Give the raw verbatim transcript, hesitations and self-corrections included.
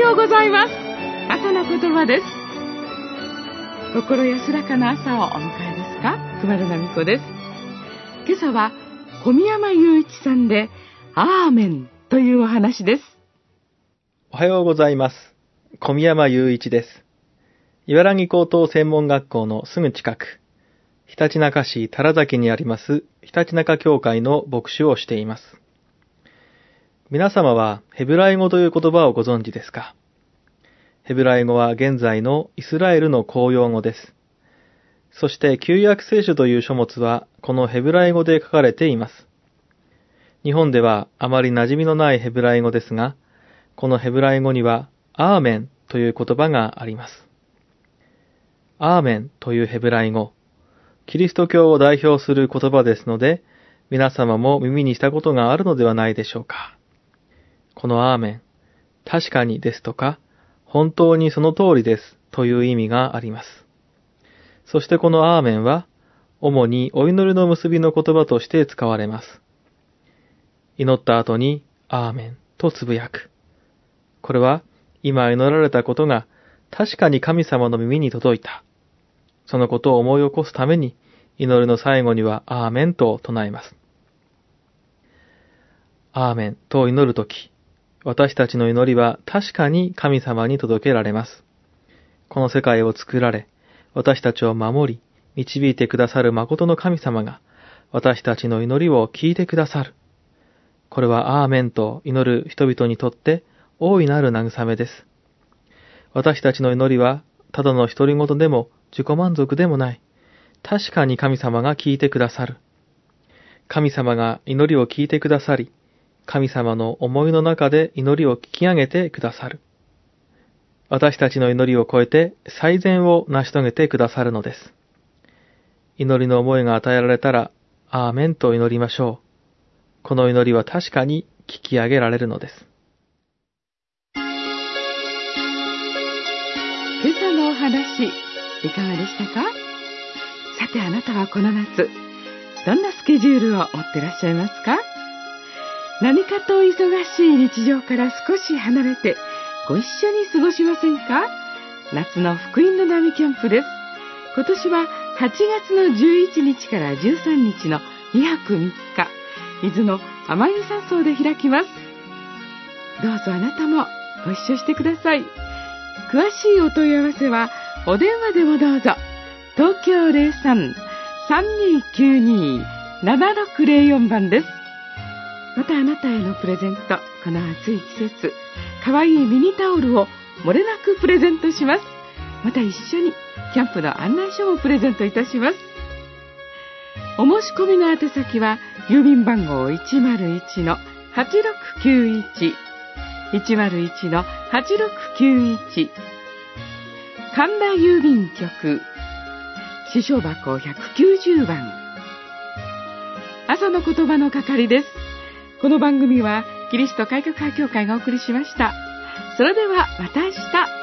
ようございます。朝の言葉です。心安らかな朝をお迎えですか？熊田奈美子です。今朝は小宮山雄一さんでアーメンというお話です。 おはようございます。小宮山雄一です。茨城高等専門学校のすぐ近く、ひたちなか市多良崎にありますひたちなか教会の牧師をしています。皆様はヘブライ語という言葉をご存知ですか？ヘブライ語は現在のイスラエルの公用語です。そして旧約聖書という書物はこのヘブライ語で書かれています。日本ではあまり馴染みのないヘブライ語ですが、このヘブライ語にはアーメンという言葉があります。アーメンというヘブライ語、キリスト教を代表する言葉ですので、皆様も耳にしたことがあるのではないでしょうか。このアーメン、確かにですとか、本当にその通りですという意味があります。そしてこのアーメンは、主にお祈りの結びの言葉として使われます。祈った後に、アーメンとつぶやく。これは、今祈られたことが確かに神様の耳に届いた。そのことを思い起こすために、祈りの最後にはアーメンと唱えます。アーメンと祈るとき、私たちの祈りは確かに神様に届けられます。この世界を作られ、私たちを守り、導いてくださる誠の神様が、私たちの祈りを聞いてくださる。これはアーメンと祈る人々にとって大いなる慰めです。私たちの祈りは、ただの独り言でも自己満足でもない。確かに神様が聞いてくださる。神様が祈りを聞いてくださり、神様の思いの中で祈りを聞き上げてくださる。私たちの祈りを超えて最善を成し遂げてくださるのです。祈りの思いが与えられたら、アーメンと祈りましょう。この祈りは確かに聞き上げられるのです。 今朝のお話、いかがでしたか？さてあなたはこの夏、どんなスケジュールを持っていらっしゃいますか？何かと忙しい日常から少し離れてご一緒に過ごしませんか？夏の福音の波キャンプです。今年ははちがつのじゅういちにちからじゅうさんにちのにはくみっか、伊豆の天城山荘で開きます。どうぞあなたもご一緒してください。詳しいお問い合わせはお電話でもどうぞ。東京 ゼロさん さんにーきゅうにー ななろくゼロよん 番です。またあなたへのプレゼント、この暑い季節、かわいいミニタオルを漏れなくプレゼントします。また一緒にキャンプの案内書もプレゼントいたします。お申し込みの宛先は郵便番号 いちまるいちのはちろくきゅういち いちまるいちのはちろくきゅういち、神田郵便局支所箱ひゃくきゅうじゅうばん。朝の言葉の係です。この番組はキリスト改革派教会がお送りしました。それではまた明日。